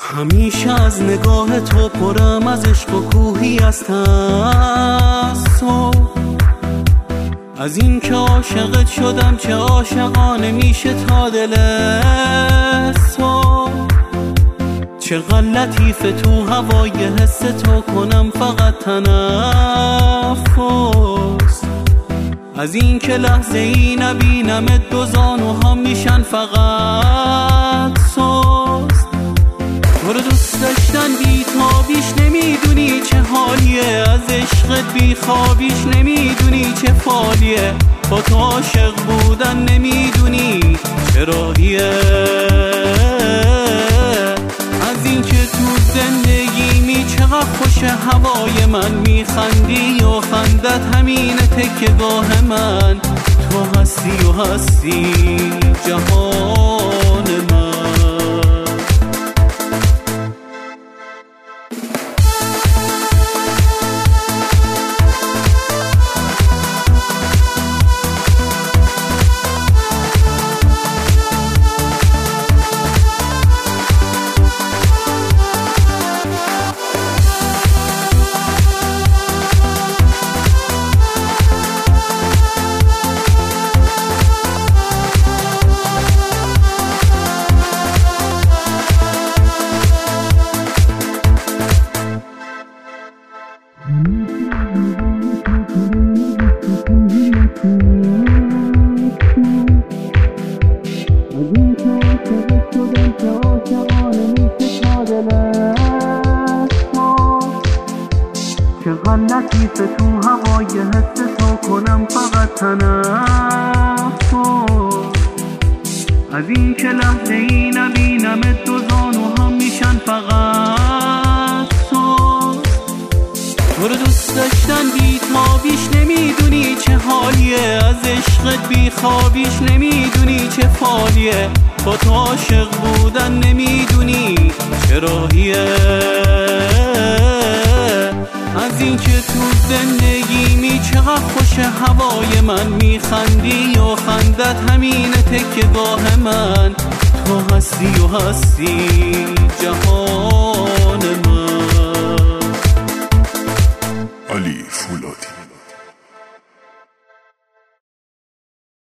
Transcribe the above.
همیشه از نگاه تو پرم از عشق و کوهی از تعصب، از این که عاشقت شدم چه عاشقانه میشه تا دل صبح. چه لطیف تو هوای حس تو کنم فقط تنفس، از این که لحظه ای نبینمت دو زانوها میشن فقط سست. تو رو دوست داشتن بی تابیش نمیدونی چه حالیه، از عشقت بی خوابیش نمیدونی چه فالیه، با تو عاشق بودن نمیدونی چه راهیه. از این که تو زندگیمی چقدر خوش هوای من، میخندی و خندت همین تکه گاه من، تو هستی و هستی جهان من. چقدر لطیف تو هوای حس تو کنم فقط تنفس، از این که لحظه ای نبینمت دو زانوها میشن فقط سست. تو رو دوست داشتن بی تابیش نمیدونی چه حالیه، از عشقت بی خوابیش نمیدونی چه فالیه، با تو عاشق بودن نمیدونی چه راهیه. از این که تو زندگیمی چقدر خوش هوای من، میخندی و خندت همین تکه گاه من، تو هستی و هستی جهان من. علی فولاد.